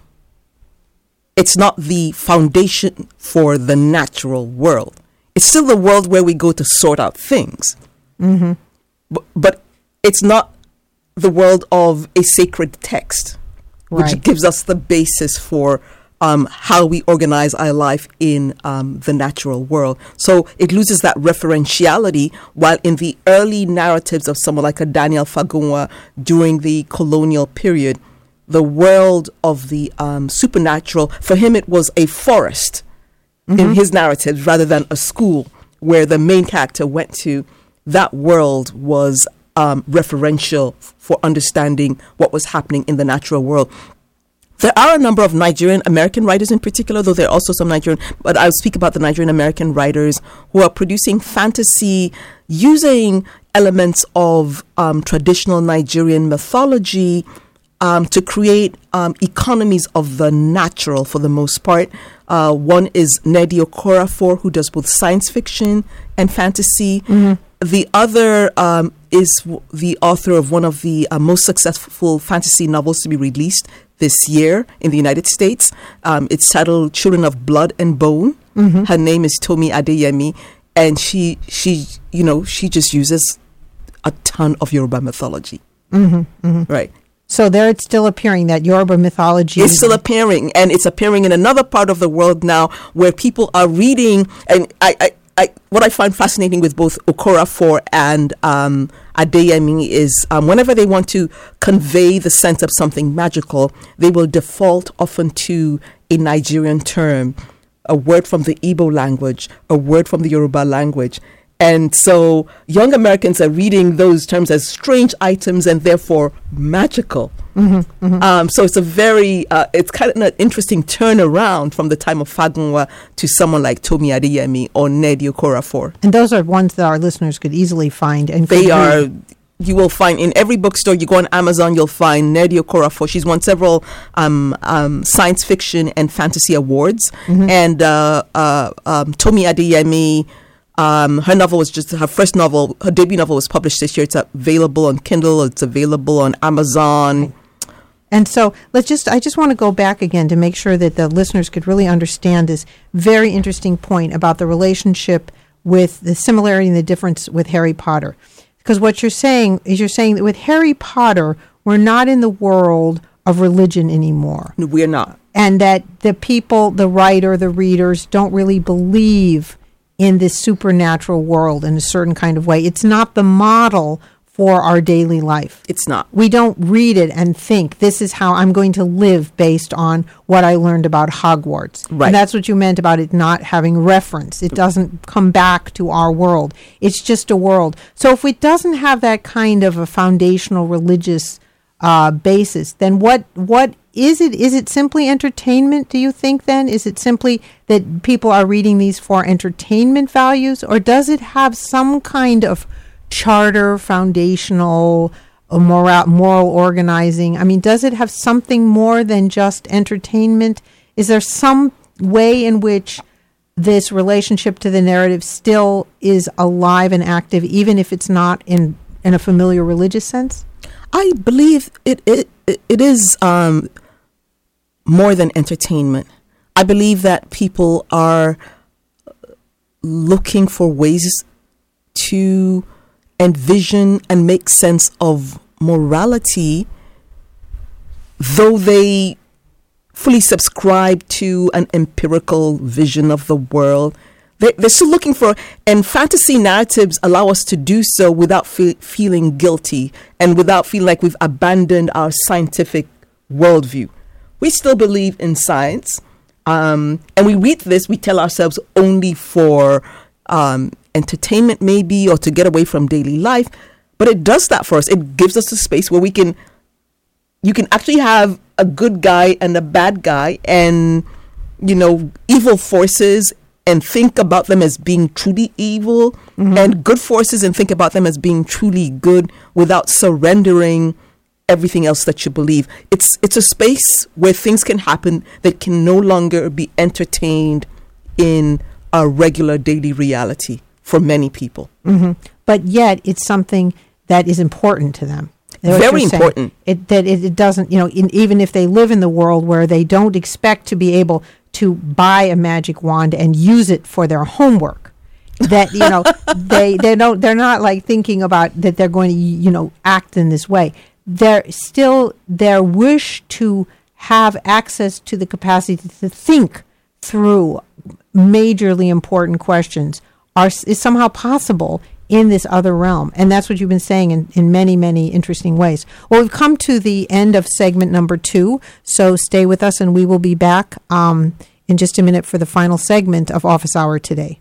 It's not the foundation for the natural world. It's still the world where we go to sort out things. Mm-hmm. But, but it's not the world of a sacred text, right. which gives us the basis for um, how we organize our life in um, the natural world. So it loses that referentiality, while in the early narratives of someone like a Daniel Fagunwa during the colonial period, the world of the um, supernatural, for him it was a forest mm-hmm. in his narratives rather than a school where the main character went to. That world was um, referential f- for understanding what was happening in the natural world. There are a number of Nigerian American writers in particular, though there are also some Nigerian, but I'll speak about the Nigerian American writers who are producing fantasy using elements of um, traditional Nigerian mythology Um, to create um, economies of the natural for the most part. Uh, one is Nnedi Okorafor, who does both science fiction and fantasy. Mm-hmm. The other um, is w- the author of one of the uh, most successful fantasy novels to be released this year in the United States. Um, it's titled Children of Blood and Bone. Mm-hmm. Her name is Tomi Adeyemi, and she, she, you know, she just uses a ton of Yoruba mythology. Mm-hmm. Mm-hmm. Right. So there it's still appearing, that Yoruba mythology. It's still appearing, and it's appearing in another part of the world now where people are reading. And I, I, I what I find fascinating with both Okorafor and um, Adeyemi is um, whenever they want to convey the sense of something magical, they will default often to a Nigerian term, a word from the Igbo language, a word from the Yoruba language. And so young Americans are reading those terms as strange items and therefore magical. Mm-hmm, mm-hmm. Um, so it's a very, uh, it's kind of an interesting turnaround from the time of Fagunwa to someone like Tomi Adeyemi or Nnedi Okorafor. And those are ones that our listeners could easily find. And they are, you will find in every bookstore, you go on Amazon, you'll find Nnedi Okorafor. She's won several um, um, science fiction and fantasy awards. Mm-hmm. And uh, uh, um, Tomi Adeyemi, Um, her novel was just her first novel. Her debut novel was published this year. It's available on Kindle. It's available on Amazon. And so let's just, I just want to go back again to make sure that the listeners could really understand this very interesting point about the relationship with the similarity and the difference with Harry Potter. Because what you're saying is you're saying that with Harry Potter, we're not in the world of religion anymore. No, we're not. And that the people, the writer, the readers don't really believe in this supernatural world in a certain kind of way. It's not the model for our daily life. It's not. We don't read it and think, this is how I'm going to live based on what I learned about Hogwarts. Right. And that's what you meant about it not having reference. It doesn't come back to our world. It's just a world. So if it doesn't have that kind of a foundational religious uh, basis, then what what is it? Is it simply entertainment, do you think then? Is it simply that people are reading these for entertainment values? Or does it have some kind of charter, foundational, uh, moral, moral organizing? I mean, does it have something more than just entertainment? Is there some way in which this relationship to the narrative still is alive and active, even if it's not in, in a familiar religious sense? I believe it it, it is um, more than entertainment. I believe that people are looking for ways to envision and make sense of morality, though they fully subscribe to an empirical vision of the world. They, they're still looking for, and fantasy narratives allow us to do so without fe- feeling guilty and without feeling like we've abandoned our scientific worldview. We still believe in science, um, and we read this, we tell ourselves only for um, entertainment maybe, or to get away from daily life, but it does that for us. It gives us a space where we can, you can actually have a good guy and a bad guy, and, you know, evil forces, and think about them as being truly evil, mm-hmm. and good forces and think about them as being truly good without surrendering everything else that you believe. It's it's a space where things can happen that can no longer be entertained in our regular daily reality for many people. Mm-hmm. But yet it's something that is important to them. Very important. It, that it, it doesn't, you know, in, even if they live in the world where they don't expect to be able to buy a magic wand and use it for their homework, that, you know, they they don't they're not like thinking about that they're going to, you know, act in this way. They're still, their wish to have access to the capacity to think through majorly important questions are is somehow possible in this other realm. And that's what you've been saying in, in many, many interesting ways. Well, we've come to the end of segment number two, so stay with us and we will be back um, in just a minute for the final segment of Office Hour Today.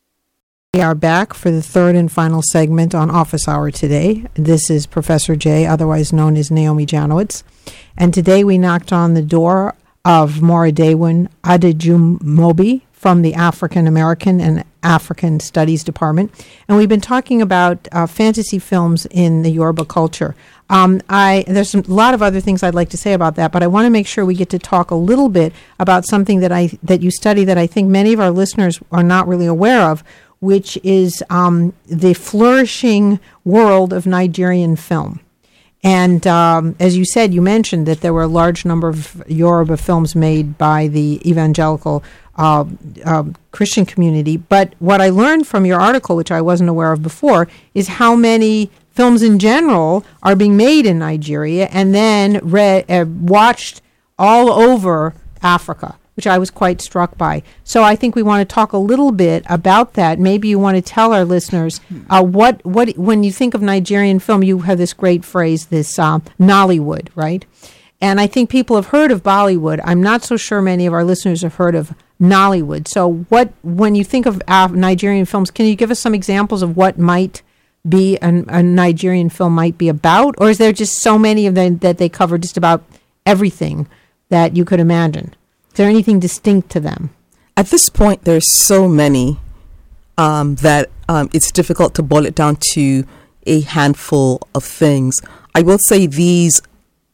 We are back for the third and final segment on Office Hour Today. This is Professor Jay, otherwise known as Naomi Janowitz. And today we knocked on the door of Moradewin Adejumobi from the African American and African Studies Department. And we've been talking about uh, fantasy films in the Yoruba culture. Um, I There's some, a lot of other things I'd like to say about that, but I want to make sure we get to talk a little bit about something that I that you study that I think many of our listeners are not really aware of, which is um, the flourishing world of Nigerian film. And um, as you said, you mentioned that there were a large number of Yoruba films made by the evangelical uh, uh, Christian community. But what I learned from your article, which I wasn't aware of before, is how many films in general are being made in Nigeria and then read, uh, watched all over Africa, which I was quite struck by. So I think we want to talk a little bit about that. Maybe you want to tell our listeners uh, what, what when you think of Nigerian film, you have this great phrase, this uh, Nollywood, right? And I think people have heard of Bollywood. I'm not so sure many of our listeners have heard of Nollywood. So what, when you think of uh, Nigerian films, can you give us some examples of what might be an, a Nigerian film might be about? Or is there just so many of them that they cover just about everything that you could imagine? Is there anything distinct to them? At this point, there's so many um, that um, it's difficult to boil it down to a handful of things. I will say these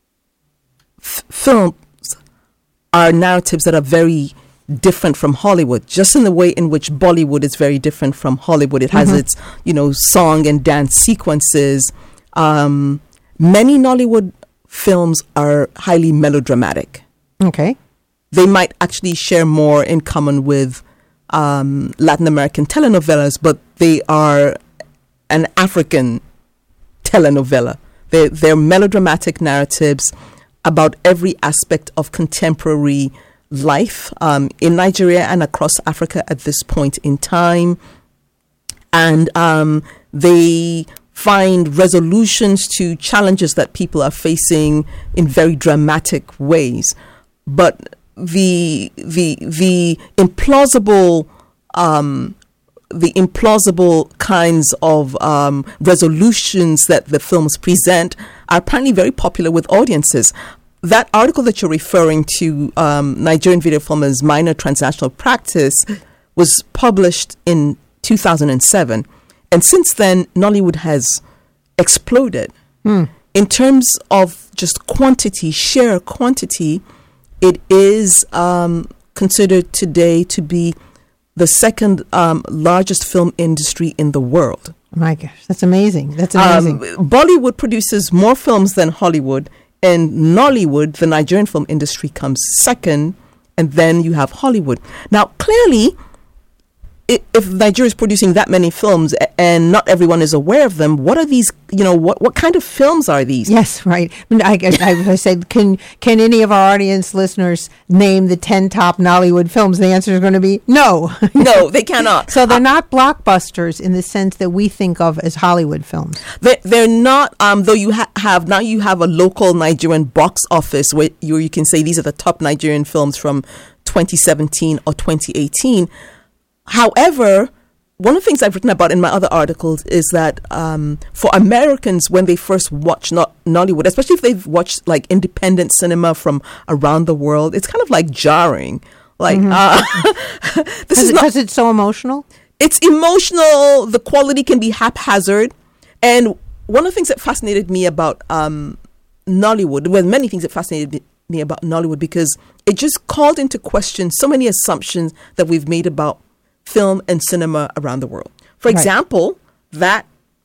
f- films are narratives that are very different from Hollywood, just in the way in which Bollywood is very different from Hollywood. It has mm-hmm. its, you know, song and dance sequences. Um, many Nollywood films are highly melodramatic. Okay. They might actually share more in common with um, Latin American telenovelas, but they are an African telenovela. They're, they're melodramatic narratives about every aspect of contemporary life um, in Nigeria and across Africa at this point in time. And um, they find resolutions to challenges that people are facing in very dramatic ways. But the the the implausible um, the implausible kinds of um, resolutions that the films present are apparently very popular with audiences. That article that you're referring to, um, Nigerian video film as minor transnational practice, was published in two thousand seven, and since then Nollywood has exploded. Hmm. In terms of just quantity, sheer quantity. It is um, considered today to be the second um, largest film industry in the world. Oh my gosh, that's amazing. That's amazing. Um, Bollywood produces more films than Hollywood, and Nollywood, the Nigerian film industry, comes second, and then you have Hollywood. Now, clearly, if, if Nigeria is producing that many films and not everyone is aware of them, what are these, you know, what, what kind of films are these? Yes, right. I, I, I said, can can any of our audience listeners name the ten top Nollywood films? The answer is going to be no. No, they cannot. So they're uh, not blockbusters in the sense that we think of as Hollywood films. They're, they're not, um, though you ha- have, now you have a local Nigerian box office where you, you can say these are the top Nigerian films from twenty seventeen or twenty eighteen. However, one of the things I've written about in my other articles is that um, for Americans, when they first watch not Nollywood, especially if they've watched like independent cinema from around the world, it's kind of like jarring. Like, mm-hmm. uh, this is not because it's so emotional. It's emotional. The quality can be haphazard, and one of the things that fascinated me about um, Nollywood, well, many things that fascinated me about Nollywood, because it just called into question so many assumptions that we've made about film and cinema around the world. For right. example, that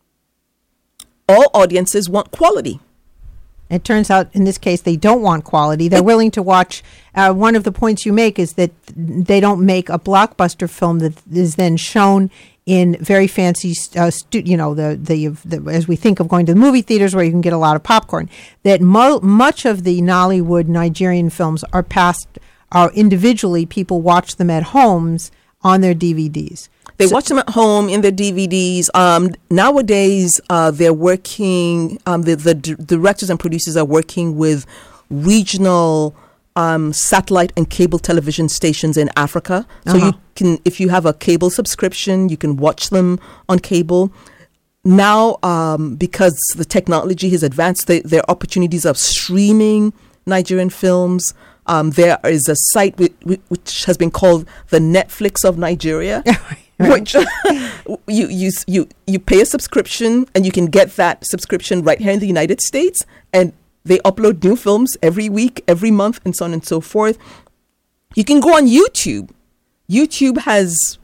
all audiences want quality. It turns out in this case they don't want quality. They're willing to watch. Uh, one of the points you make is that they don't make a blockbuster film that is then shown in very fancy, uh, stu- you know, the, the the as we think of going to the movie theaters where you can get a lot of popcorn. That mo- much of the Nollywood Nigerian films are passed, are individually, people watch them at homes on their D V Ds. They so, watch them at home in their D V Ds. Um, nowadays, uh, they're working, um, the, the d- directors and producers are working with regional um, satellite and cable television stations in Africa. So uh-huh. you can, if you have a cable subscription, you can watch them on cable. Now, um, because the technology has advanced, they, there are opportunities of streaming Nigerian films. Um, there is a site which, which has been called the Netflix of Nigeria, which you, you you you pay a subscription and you can get that subscription right here in the United States, and they upload new films every week, every month, and so on and so forth. You can go on YouTube. YouTube has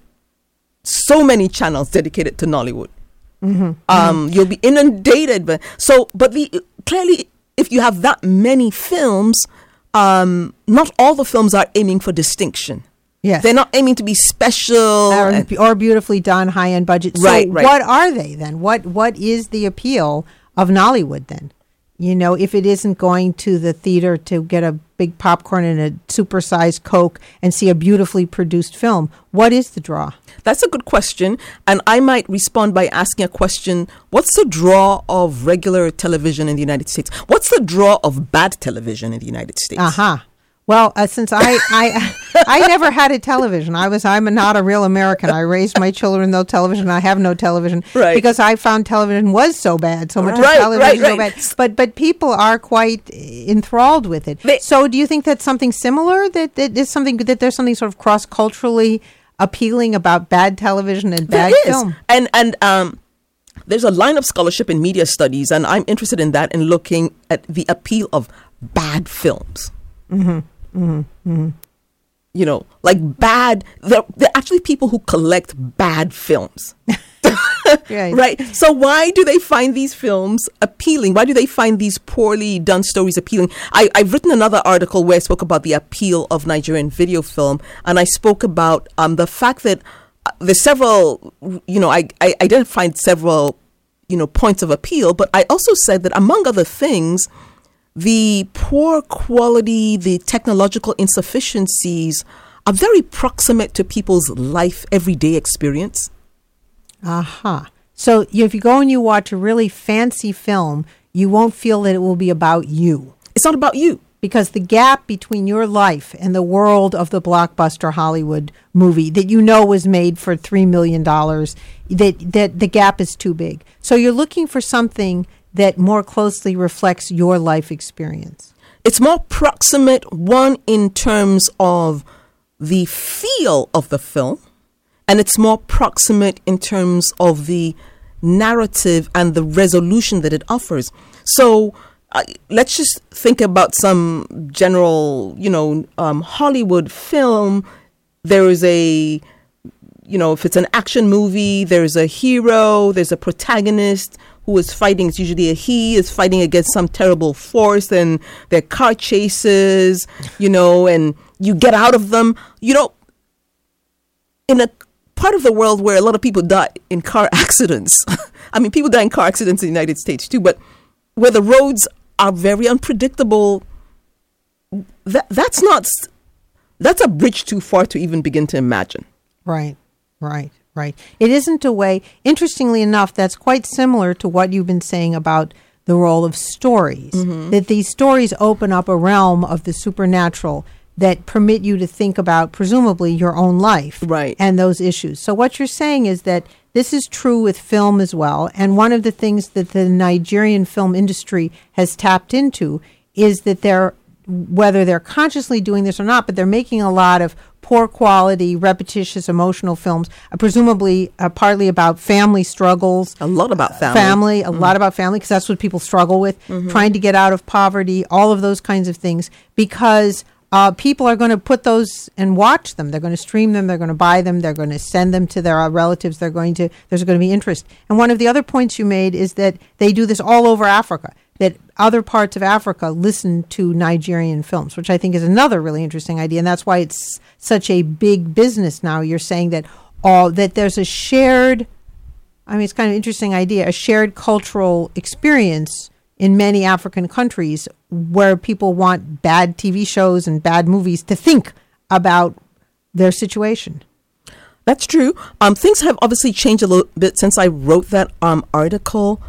so many channels dedicated to Nollywood. Mm-hmm. Um, mm-hmm. You'll be inundated, but so but the clearly, if you have that many films. Um, not all the films are aiming for distinction. Yes. They're not aiming to be special. Or, and, or beautifully done, high-end budget. Right, so right. what are they then? What What is the appeal of Nollywood then? You know, if it isn't going to the theater to get a big popcorn and a supersized Coke and see a beautifully produced film, what is the draw? That's a good question. And I might respond by asking a question. What's the draw of regular television in the United States? What's the draw of bad television in the United States? Uh-huh. Well, uh, since I, I I never had a television, I was I'm not a real American. I raised my children with no television. I have no television right. because I found television was so bad, so much right, of television right, right. so bad. But but people are quite enthralled with it. They, so do you think that's something similar? That that is something that there's something sort of cross culturally appealing about bad television and bad there is. film? And and um. There's a line of scholarship in media studies, and I'm interested in that and looking at the appeal of bad films. Mm-hmm. Mm-hmm. Mm-hmm. You know, like bad, they're, they're actually people who collect bad films. Right. Right. So why do they find these films appealing? Why do they find these poorly done stories appealing? I, I've written another article where I spoke about the appeal of Nigerian video film, and I spoke about um, the fact that uh, there's several, you know, I, I identified several, you know, points of appeal, but I also said that among other things, the poor quality, the technological insufficiencies are very proximate to people's life, everyday experience. Aha. Uh-huh. So if you go and you watch a really fancy film, you won't feel that it will be about you. It's not about you. Because the gap between your life and the world of the blockbuster Hollywood movie that you know was made for three million dollars, that, that the gap is too big. So you're looking for something that more closely reflects your life experience. It's more proximate, one, in terms of the feel of the film, and it's more proximate in terms of the narrative and the resolution that it offers. So uh, let's just think about some general, you know, um, Hollywood film. There is a, you know, if it's an action movie, there's a hero, there's a protagonist who is fighting. It's usually a he is fighting against some terrible force, and there are car chases, you know, and you get out of them. You know, in a part of the world where a lot of people die in car accidents. I mean, people die in car accidents in the United States too, but where the roads are very unpredictable, that that's not, that's a bridge too far to even begin to imagine. Right, right, right. It isn't a way, interestingly enough, that's quite similar to what you've been saying about the role of stories, mm-hmm. that these stories open up a realm of the supernatural that permit you to think about, presumably, your own life, right, and those issues. So what you're saying is that this is true with film as well, and one of the things that the Nigerian film industry has tapped into is that they're, whether they're consciously doing this or not, but they're making a lot of poor quality, repetitious, emotional films, uh, presumably uh, partly about family struggles. A lot about family. Family, a mm-hmm. lot about family, because that's what people struggle with, mm-hmm. trying to get out of poverty, all of those kinds of things, because uh, people are going to put those and watch them. They're going to stream them. They're going to buy them. They're going to send them to their uh, relatives. They're going to, there's going to be interest. And one of the other points you made is that they do this all over Africa, that other parts of Africa listen to Nigerian films, which I think is another really interesting idea. And that's why it's such a big business now. You're saying that all that there's a shared, I mean, it's kind of an interesting idea, a shared cultural experience in many African countries where people want bad T V shows and bad movies to think about their situation. That's true. Um, things have obviously changed a little bit since I wrote that um, article.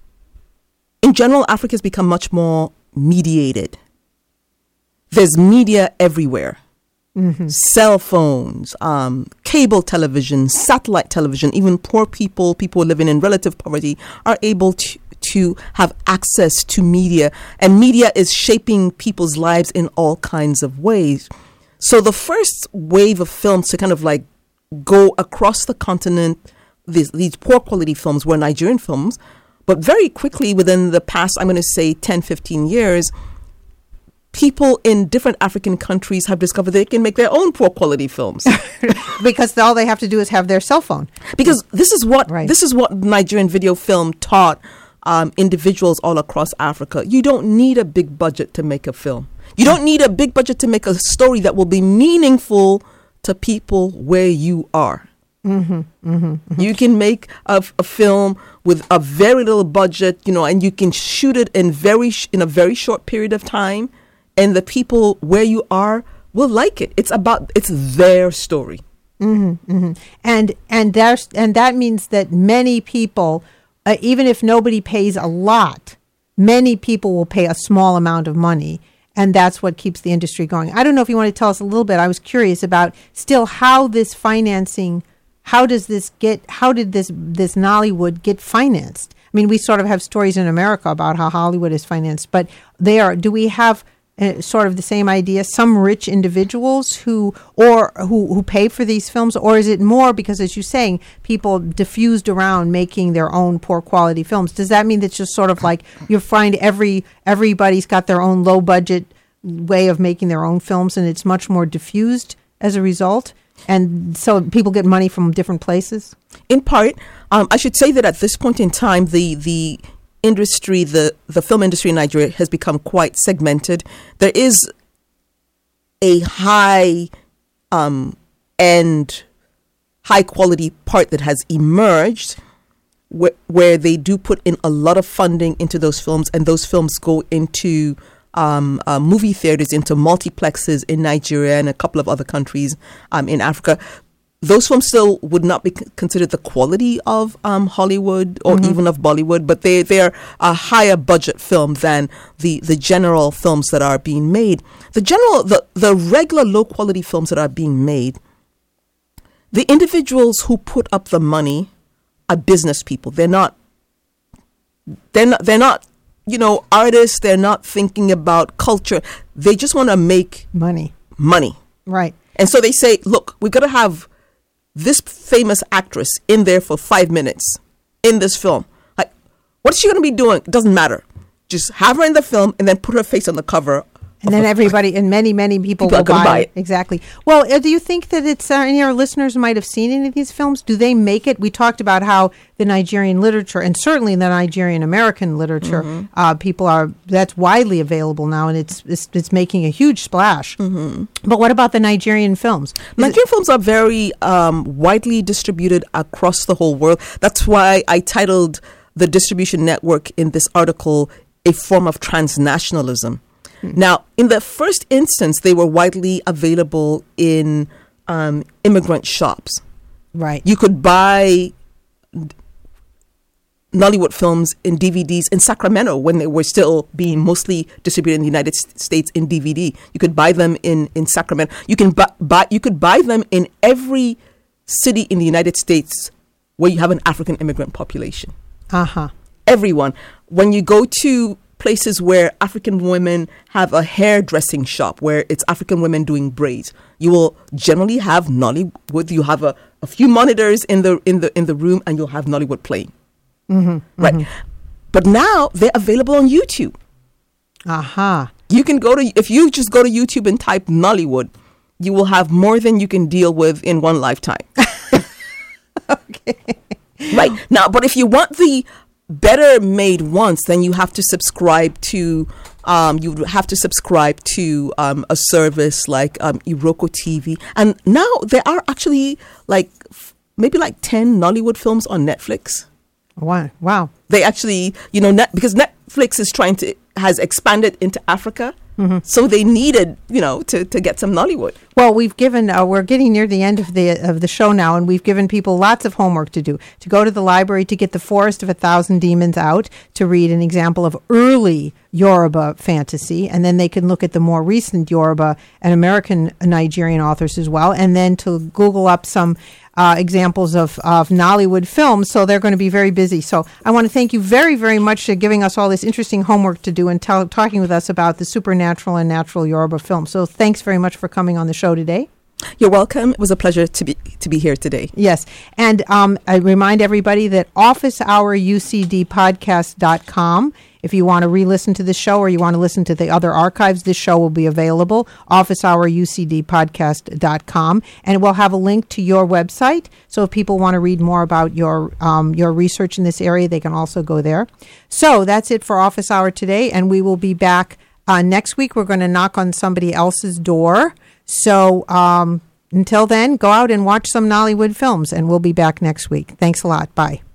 In general, Africa has become much more mediated. There's media everywhere. Mm-hmm. Cell phones, um, cable television, satellite television, even poor people, people living in relative poverty are able to, to have access to media. And media is shaping people's lives in all kinds of ways. So the first wave of films to kind of like go across the continent, these, these poor quality films were Nigerian films. But very quickly, within the past, I'm going to say ten, fifteen years, people in different African countries have discovered they can make their own poor quality films. Because all they have to do is have their cell phone. Because this is what right. this is what Nigerian video film taught um, individuals all across Africa. You don't need a big budget to make a film. You don't need a big budget to make a story that will be meaningful to people where you are. Mm-hmm, mm-hmm, mm-hmm. You can make a, a film with a very little budget, you know, and you can shoot it in very sh- in a very short period of time, and the people where you are will like it. It's about it's their story, mm-hmm, mm-hmm. and and there's and that means that many people, uh, even if nobody pays a lot, many people will pay a small amount of money. And that's what keeps the industry going. I don't know if you want to tell us a little bit. I was curious about still how this financing. How does this get, how did this, this Nollywood get financed? I mean, we sort of have stories in America about how Hollywood is financed, but there, do we have uh, sort of the same idea? Some rich individuals who, or who, who pay for these films, or is it more because, as you're saying, people diffused around making their own poor quality films? Does that mean that's just sort of like you find every, everybody's got their own low budget way of making their own films and it's much more diffused as a result? And so people get money from different places? In part. Um, I should say that at this point in time, the the industry, the, the film industry in Nigeria has become quite segmented. There is a high um, end, high quality part that has emerged wh- where they do put in a lot of funding into those films, and those films go into Um, uh, movie theaters, into multiplexes in Nigeria and a couple of other countries um, in Africa. Those films still would not be c- considered the quality of um, Hollywood or mm-hmm. even of Bollywood, but they they are a higher budget film than the the general films that are being made. The general, the the regular low quality films that are being made, the individuals who put up the money are business people. They're not. They're not. They're not. You know, artists, they're not thinking about culture. They just want to make money. Money. Right. And so they say, look, we've got to have this famous actress in there for five minutes in this film. Like, what's she going to be doing? It doesn't matter. Just have her in the film and then put her face on the cover And then everybody, and many, many people, People are will gonna buy, buy it. it. Exactly. Well, uh, do you think that it's, uh, any of our listeners might have seen any of these films? Do they make it? We talked about how the Nigerian literature, and certainly the Nigerian American literature, Mm-hmm. uh, people are, that's widely available now, and it's it's, it's making a huge splash. Mm-hmm. But what about the Nigerian films? Is it- Nigerian films are very um, widely distributed across the whole world. That's why I titled the distribution network in this article a form of transnationalism. Hmm. Now, in the first instance, they were widely available in um, immigrant shops. Right. You could buy Nollywood films in D V Ds in Sacramento when they were still being mostly distributed in the United States in D V D. You could buy them in, in Sacramento. You can bu- buy you could buy them in every city in the United States where you have an African immigrant population. Uh-huh. Everyone. When you go to places where African women have a hairdressing shop where it's African women doing braids, you will generally have Nollywood. You have a, a few monitors in the in the in the room, and you'll have Nollywood playing. Mm-hmm, Right. mm-hmm. But now they're available on YouTube. Aha. Uh-huh. You can go to, if you just go to YouTube and type Nollywood, you will have more than you can deal with in one lifetime. Okay. Right. Now, but if you want the better made ones, then you have to subscribe to, um, you would have to subscribe to um, a service like um, Iroko T V. And now there are actually like f- maybe like ten Nollywood films on Netflix. Wow. Wow. They actually, you know, net, because Netflix is trying to, has expanded into Africa. Mm-hmm. So they needed, you know, to, to get some Nollywood. Well, we've given, uh, we're getting near the end of the of the show now, and we've given people lots of homework to do. To go to the library to get The Forest of a Thousand Demons out, to read an example of early Yoruba fantasy, and then they can look at the more recent Yoruba and American Nigerian authors as well, and then to Google up some Uh, examples of, of Nollywood films, so they're going to be very busy. So I want to thank you very, very much for giving us all this interesting homework to do and tell, talking with us about the supernatural and natural Yoruba film. So thanks very much for coming on the show today. You're welcome. It was a pleasure to be to be here today. Yes. And um, I remind everybody that office hour u c d podcast dot com. If you want to re-listen to the show or you want to listen to the other archives, this show will be available, office hour u c d podcast dot com. And it will have a link to your website. So if people want to read more about your um, your research in this area, they can also go there. So that's it for Office Hour today. And we will be back uh, next week. We're going to knock on somebody else's door. So um, until then, go out and watch some Nollywood films, and we'll be back next week. Thanks a lot. Bye.